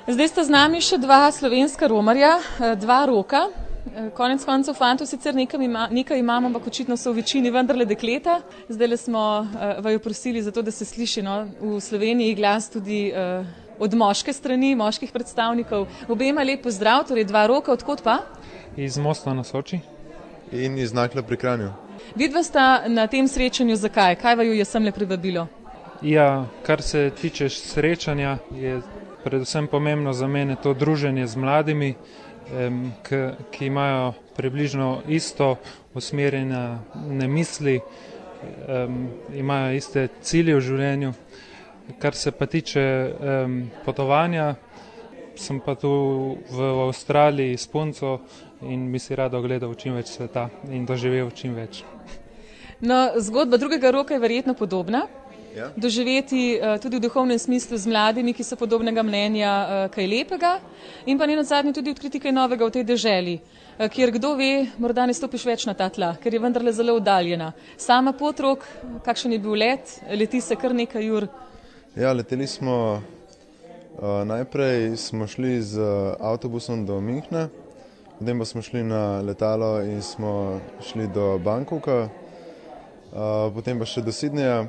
Zdaj sta z nami še dva slovenska romarja, dva Roka. Konec koncev fantov sicer nekaj imamo, ampak očitno so v večini vendarle dekleta. Zdajle smo vaju prosili za to, da se sliši v Sloveniji glas tudi od moške strani, moških predstavnikov. Obema lep pozdrav, torej dva Roka, odkot pa? Iz Mosta na Soči. In iz Nakla pri Kranju. Vidva sta na tem srečanju zakaj? Kaj vaju je semle privabilo? Ja, kar se tiče srečanja, je predvsem pomembno za mene to druženje z mladimi, ki imajo približno isto usmerjene misli, imajo iste cilje v življenju. Kar se pa tiče potovanja, sem pa tu v Avstraliji s punco in bi si rado ogledal čim več sveta in doživel čim več. No, zgodba drugega Roka je verjetno podobna. Ja. Doživeti tudi v duhovnem smislu z mladimi, ki so podobnega mnenja, kaj lepega, in pa nenazadnje tudi odkriti kaj novega v tej deželi, kjer kdo ve, morda ne stopiš več na ta tla, ker je vendarle zelo oddaljena. Sama pot, Rok, kakšen je bil let? Leti se kar nekaj ur. Ja, leteli smo, najprej smo šli z avtobusom do Münchna, potem pa smo šli na letalo in smo šli do Bangkoka, potem pa še do Sydneyja.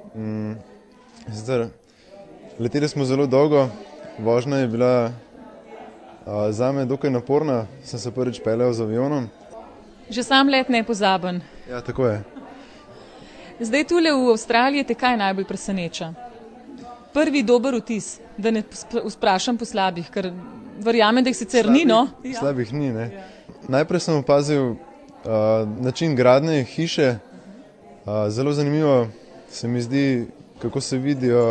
Leteli smo zelo dolgo, vožnja je bila zame dokaj naporna, sem se prvič peljal z avionom. Že sam let nepozaben. Ja, tako je. Zdaj tule v Avstraliji te kaj najbolj preseneča? Prvi dober vtis, da ne vprašam po slabih, ker verjamem, da jih sicer ni, no? Slabih ni, ne. Najprej sem opazil način gradnje hiše, zelo zanimivo se mi zdi, kako se vidijo,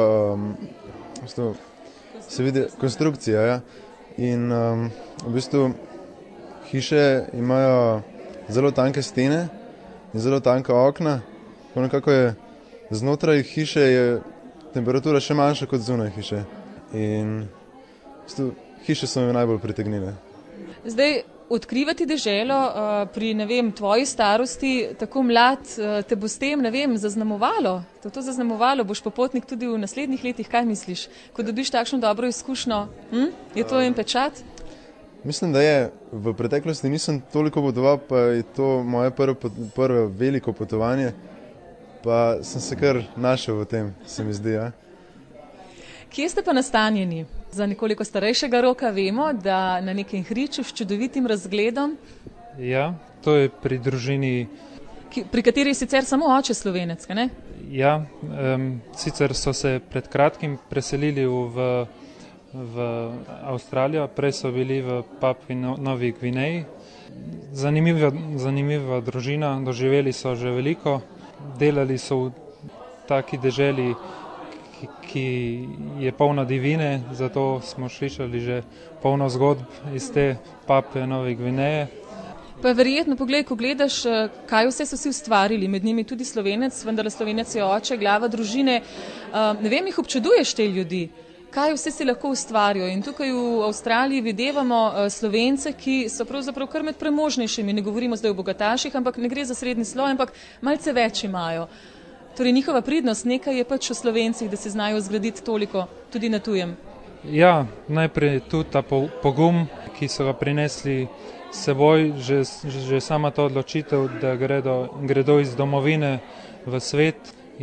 se vidi konstrukcija, ja. In v bistvu hiše imajo zelo tanke stene in zelo tanka okna, tako nekako je znotraj hiše je temperatura še manjša kot zunaj hiše. In v bistvu hiše so me najbolj pritegnile. Zdaj, odkrivati deželo pri, ne vem, tvoji starosti, tako mlad, te bo s tem, ne vem, zaznamovalo? To zaznamovalo, boš popotnik tudi v naslednjih letih, kaj misliš? Ko dobiš takšno dobro izkušnjo, je to en pečat? Mislim, da je. V preteklosti nisem toliko potoval, pa je to moje prvo veliko potovanje, pa sem se kar našel v tem, se mi zdi, ja. Kje ste pa nastanjeni? Za nekoliko starejšega Roka vemo, da na nekem hriču s čudovitim razgledom. Ja, to je pri družini. Pri kateri je sicer samo oče Slovenec, ne? Ja, sicer so se pred kratkim preselili v Avstralijo, prej so bili v Papui Novi Gvineji. Zanimiva družina, doživeli so že veliko, delali so v taki deželi, ki je polna divine, zato smo slišali že polno zgodb iz te Papue Nove Gvineje. Pa verjetno, poglej, ko gledaš, kaj vse so si ustvarili, med njimi tudi Slovenec, vendar Slovenec je oče, glava družine. Ne vem, jih občuduješ te ljudi, kaj vse si lahko ustvarijo. In tukaj v Avstraliji videvamo Slovence, ki so pravzaprav kar med premožnejšimi, ne govorimo zdaj o bogataših, ampak ne gre za srednji sloj, ampak malce več imajo. Torej njihova pridnost, nekaj je pač v Slovencih, da se znajo zgraditi toliko, tudi na tujem. Ja, najprej tudi ta pogum, ki so ga prinesli s seboj, že sama ta odločitev, da gredo iz domovine v svet,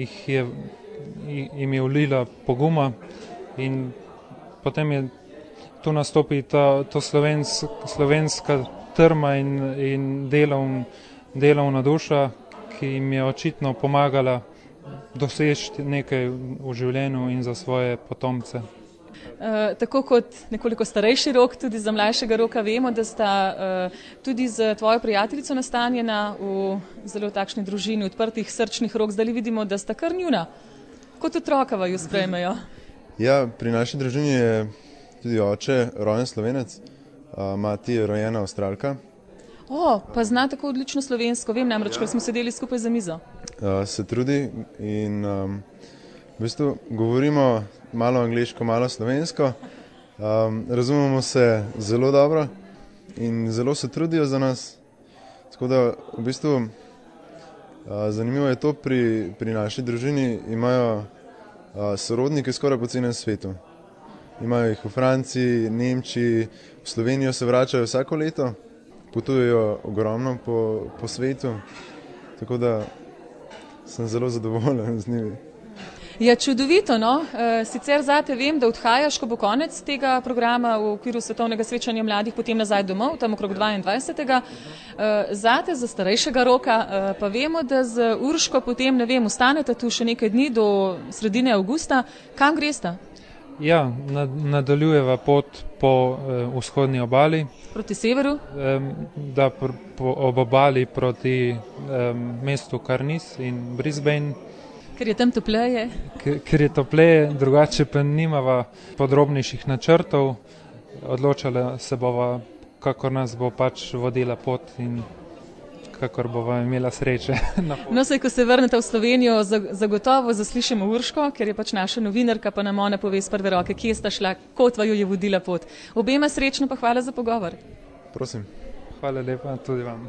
jim je vlila poguma in potem je tu nastopi to slovenska trma in delovna duša, ki jim je očitno pomagala doseči nekaj v življenju in za svoje potomce. Tako kot nekoliko starejši Rok, tudi za mlajšega Roka vemo, da sta tudi z tvojo prijateljico nastanjena v zelo takšni družini odprtih srčnih rok. Zdaj vidimo, da sta kar njuna. Kot otroka vaju sprejmejo. Ja, pri naši družini je tudi oče rojen Slovenec, mati je rojena Avstralka. Pa zna tako odlično slovensko, vem namreč, ker smo sedeli skupaj za mizo. Se trudi in v bistvu govorimo malo angleško, malo slovensko, razumemo se zelo dobro in zelo se trudijo za nas. Tako da v bistvu zanimivo je to, pri naši družini imajo sorodnike skoraj po celem svetu. imajo jih v Franciji, Nemčiji, v Slovenijo se vračajo vsako leto, potujejo ogromno po svetu, tako da sem zelo zadovoljen z njimi. Ja, čudovito, no. Sicer zate vem, da odhajaš, ko bo konec tega programa v okviru svetovnega srečanja mladih, potem nazaj domov, tam okrog 22. Zate, za starejšega roka, pa vemo, da z Urško potem, ne vem, ostanete tu še nekaj dni do sredine avgusta. Kam gresta? Ja, nadaljujeva pot po vzhodni obali. Proti severu? Da, ob obali proti mestu Cairns in Brisbane. Ker je tam topleje. Ker je topleje, drugače pa nimava podrobnejših načrtov. Odločala se bova, kakor nas bo pač vodila pot in kakor bova imela sreče. No, saj, ko se vrnete v Slovenijo, zagotovo zaslišimo Urško, ker je pač naša novinarka, pa nam ona pove z prve roke, kje sta šla, kot vaju je vodila pot. Obema srečno, pa hvala za pogovor. Prosim. Hvala lepa tudi vam.